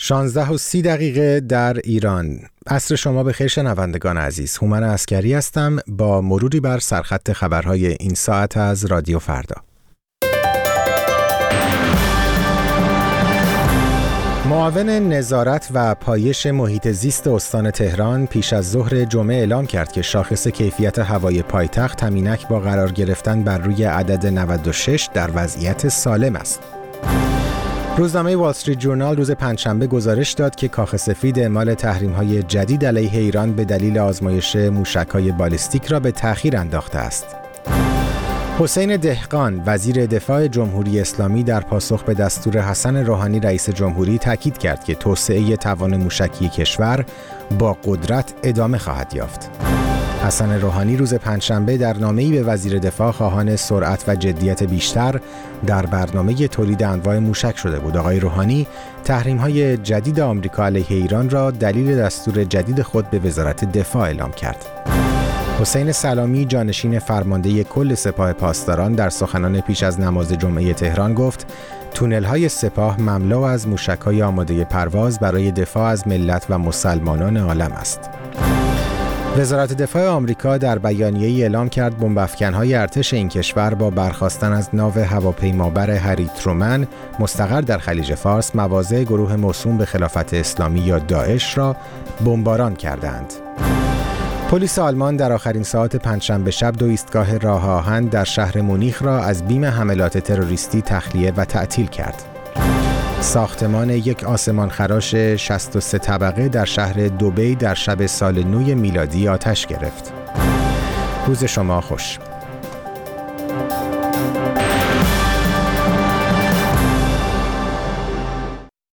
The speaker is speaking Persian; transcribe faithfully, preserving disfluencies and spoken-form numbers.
شانزده و سی دقیقه در ایران. عصر شما بخیر شنوندگان عزیز. هومن عسکری هستم با مروری بر سرخط خبرهای این ساعت از رادیو فردا. معاون نظارت و پایش محیط زیست استان تهران پیش از ظهر جمعه اعلام کرد که شاخص کیفیت هوای پایتخت همینک با قرار گرفتن بر روی عدد نود و شش در وضعیت سالم است. روزنامه وال استریت جورنال روز پنجشنبه گزارش داد که کاخ سفید اعمال تحریم‌های جدید علیه ایران به دلیل آزمایش موشک‌های بالیستیک را به تأخیر انداخته است. حسین دهقان وزیر دفاع جمهوری اسلامی در پاسخ به دستور حسن روحانی رئیس جمهوری تاکید کرد که توسعه توان موشکی کشور با قدرت ادامه خواهد یافت. حسن روحانی روز پنجشنبه در نامه‌ای به وزیر دفاع خواهان سرعت و جدیت بیشتر در برنامه تولید انواع موشک شده بود. آقای روحانی تحریم‌های جدید آمریکا علیه ایران را دلیل دستور جدید خود به وزارت دفاع اعلام کرد. حسین سلامی جانشین فرمانده کل سپاه پاسداران در سخنان پیش از نماز جمعه تهران گفت تونل‌های سپاه مملو از موشک‌های آماده پرواز برای دفاع از ملت و مسلمانان عالم است. وزارت دفاع آمریکا در بیانیه‌ای اعلام کرد بمب‌افکن‌های ارتش این کشور با برخاستن از ناو هواپیمابر هری ترومن مستقر در خلیج فارس مواضع گروه موسوم به خلافت اسلامی یا داعش را بمباران کردند. پلیس آلمان در آخرین ساعات پنجشنبه شب دو ایستگاه راه آهن در شهر مونیخ را از بیم حملات تروریستی تخلیه و تعطیل کرد. ساختمان یک آسمانخراش شصت و سه طبقه در شهر دبی در شب سال نو میلادی آتش گرفت. روز شما خوش.